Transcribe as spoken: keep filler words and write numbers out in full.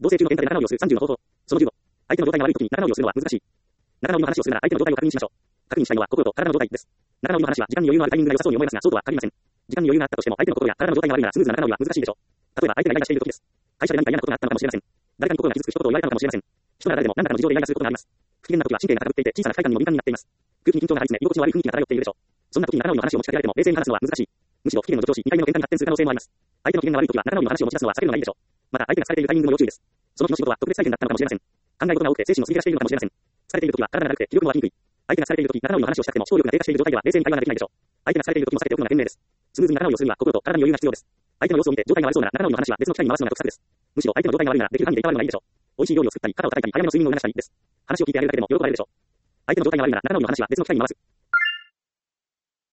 同棲中の現場で仲直りをするさんじゅうの方法。そのじゅうご。相手の状態が悪い時に仲直りをするのは難しい。仲直りの話をするなら相手の状態を確認しましょう。確認したいのは心と体の状態です。仲直りの話は時間に余裕のあるタイミングが良さそうに思いますが、そうとは限りません。時間に余裕があったとしても相手の心や体の状態が悪いならスムーズな仲直りは難しいでしょう。例えば相手がイライラしている時です。会社で何か嫌なことがあったのかもしれません。誰かに心が傷つく一言を言われたのかもしれません。人なら誰でも何らかの事情でイライラすることがあります。不機嫌な時は神経が高ぶっていて小さな不快感にも敏感になっています。空気に緊張が張り詰め、居心地の悪い雰囲気が漂っているでしょう。そんな時に仲直りの話を持ちかけられても冷静に話すのは難しい。むしろ不機嫌の助長し、にかいめの喧嘩に発展する可能性もあります。相手の機嫌が悪い時は仲直りの話を持ち出すのは避けるのがいいでしょう。また相手が疲れているタイミングも要注意です。その日の仕事は特別大変だったのかもしれません。考え事が多くて精神をすり減らしているのかもしれません。疲れている時は体がだるくて気力も湧きにくい。相手が疲れている時、仲直りの話をしたくても思考力が低下している状態では冷静に会話ができないでしょう。相手が疲れている時も避けておくのが賢明です。スムーズに仲直りをするには心と体に余裕が必要です。相手の様子を見て状態が悪そうなら仲直りの話は別の機会に回すのが得策です。むしろ相手の状態が悪いならできる範囲でいたわるのがいいでしょう。美味しい料理を作ったり、肩を叩いたり、早めの睡眠を促したりです。話を聞いてあげるだけでも喜ばれるでしょう。相手の状態が悪いなら仲直りの話は別の機会に回す。